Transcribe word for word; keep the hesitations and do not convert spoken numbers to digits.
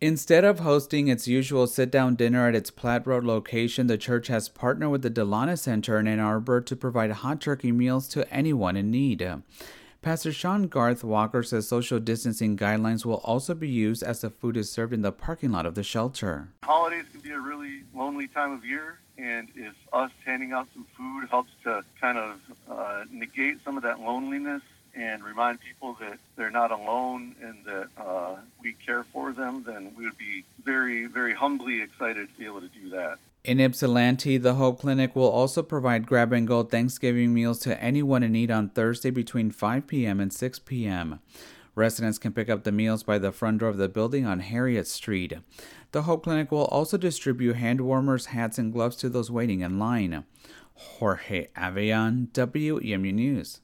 Instead of hosting its usual sit-down dinner at its Platte Road location, the church has partnered with the Delana Center in Ann Arbor to provide hot turkey meals to anyone in need. Pastor Sean Garth Walker says social distancing guidelines will also be used as the food is served in the parking lot of the shelter. Holidays can be a really lonely time of year, and if us handing out some food helps to kind of uh, negate some of that loneliness and remind people that they're not alone and that uh, we care for them, then we would be very, very humbly excited to be able to do that. In Ypsilanti, the Hope Clinic will also provide grab-and-go Thanksgiving meals to anyone in need on Thursday between five p.m. and six p.m. Residents can pick up the meals by the front door of the building on Harriet Street. The Hope Clinic will also distribute hand warmers, hats, and gloves to those waiting in line. Jorge Avean, W E M U News.